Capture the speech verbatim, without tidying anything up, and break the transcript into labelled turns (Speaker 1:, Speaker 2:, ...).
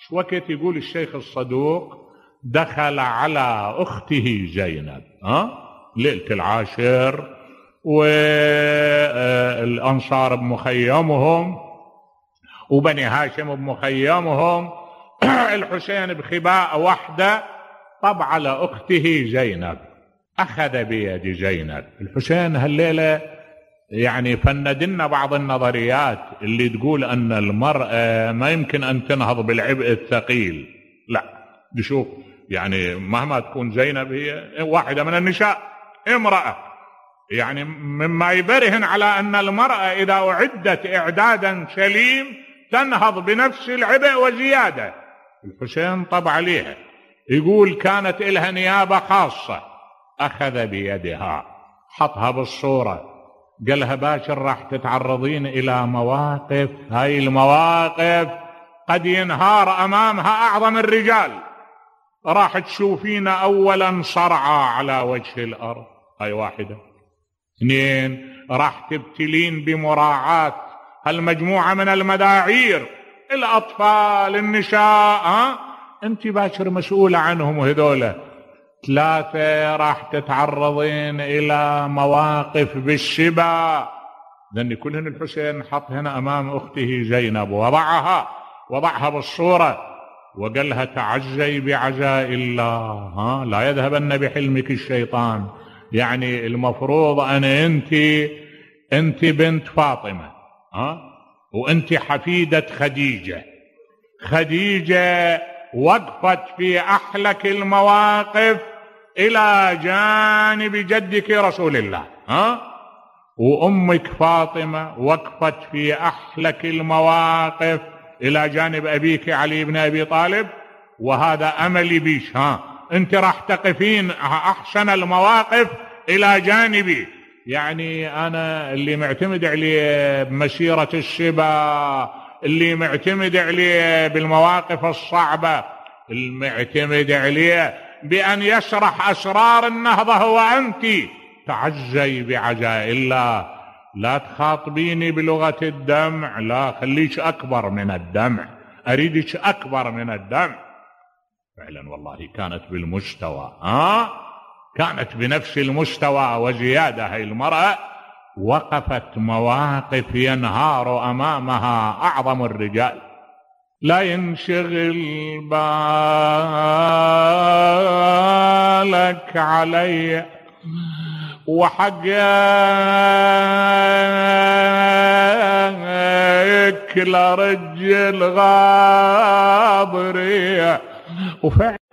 Speaker 1: وقت يقول الشيخ الصدوق دخل على أخته زينب ها ليلة العاشر، والأنصار بمخيمهم وبني هاشم بمخيمهم، الحسين بخباء وحده، طب على أخته زينب، أخذ بيد زينب. الحسين هالليلة يعني فندنا بعض النظريات اللي تقول أن المرأة ما يمكن أن تنهض بالعبء الثقيل، لا نشوف يعني مهما تكون زينب هي واحدة من النساء امرأة، يعني مما يبرهن على أن المرأة إذا أعدت إعدادا سليم تنهض بنفس العبء وزيادة. الحسين طب عليها، يقول كانت إلها نيابة خاصة، أخذ بيدها حطها بالصورة، قالها باكر راح تتعرضين إلى مواقف، هاي المواقف قد ينهار أمامها أعظم الرجال، راح تشوفين أولا صرعى على وجه الأرض، هاي واحدة. اثنين، راح تبتلين بمراعاة هالمجموعة من المداعير، الأطفال، النساء، ها أنت باكر مسؤولة عنهم وهذولا. ثلاثة، راح تتعرضين إلى مواقف بالشبا، لأن كلهن الحسين حط هنا أمام أخته زينب ووضعها وضعها بالصورة، وقال لها تعزي بعزاء الله، ها لا يذهبن بحلمك الشيطان، يعني المفروض أنا أنت أنت بنت فاطمة، ها وأنت حفيدة خديجة. خديجة وقفت في أحلك المواقف إلى جانب جدك رسول الله، ها وأمك فاطمة وقفت في أحلك المواقف إلى جانب أبيك علي بن أبي طالب، وهذا أملي بيش، ها أنت راح تقفين أحسن المواقف إلى جانبي. يعني أنا اللي معتمد عليه بمسيرة الشبا، اللي معتمد عليه بالمواقف الصعبة، المعتمد عليه بأن يشرح أسرار النهضة هو أنت. تعزي بعزاء الله، لا تخاطبيني بلغة الدمع، لا خليش أكبر من الدمع، أريدش أكبر من الدمع. فعلا والله كانت بالمستوى، ها كانت بنفس المستوى وزيادة. هاي المرأة وقفت مواقف ينهار أمامها أعظم الرجال. لا ينشغل بالك علي وحقك لرجل غاضري. وفعلا